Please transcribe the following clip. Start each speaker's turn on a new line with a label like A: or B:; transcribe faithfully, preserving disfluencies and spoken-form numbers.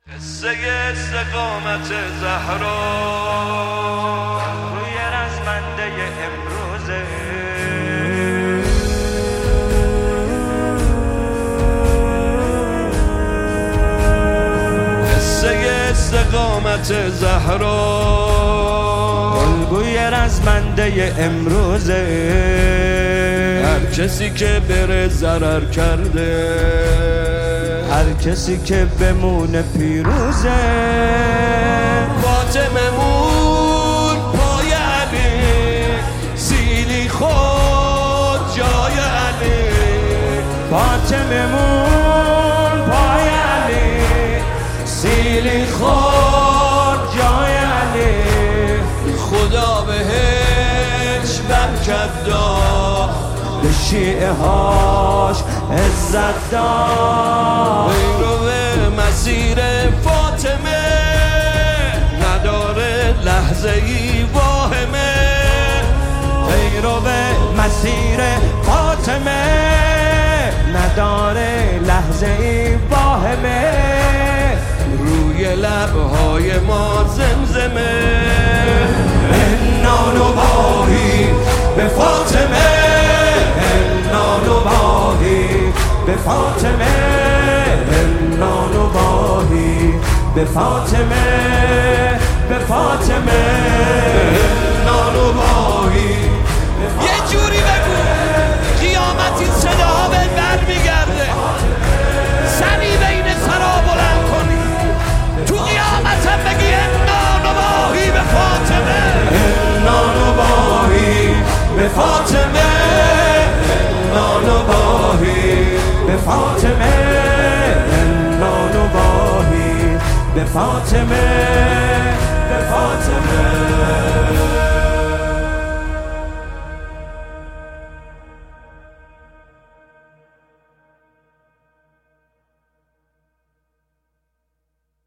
A: قصه استقامت زهرا روی رزمنده امروزه. قصه استقامت زهرا الگوی رزمنده امروزه. هر کسی که بره ضرر کرده، هر کسی که بمونه پیروزه. فاطمه مون پای علی، سیلی خود جای علی. فاطمه مون پای علی، سیلی خود جای علی. خدا بهش برکت داد، به شیعه هاش عزت داد. پیرو مسیر فاطمه نداره لحظه ای واهمه. پیرو مسیر فاطمه نداره لحظه ای واهمه. روی لبهای ما زمزمه نانوایی به فاطمه، نانوایی به فاطمه، نانوایی به فاطمه، به فاطمه نانوایی. یه جوری بگو قیامتی صداها به بر میگرده، سری بین سرا بلند کنی، تو قیامتم بگی نانوایی به فاطمه، نانوایی به فاطمه، نانوایی به فاطمه، نانوایی به فاطمه، به فاطمه.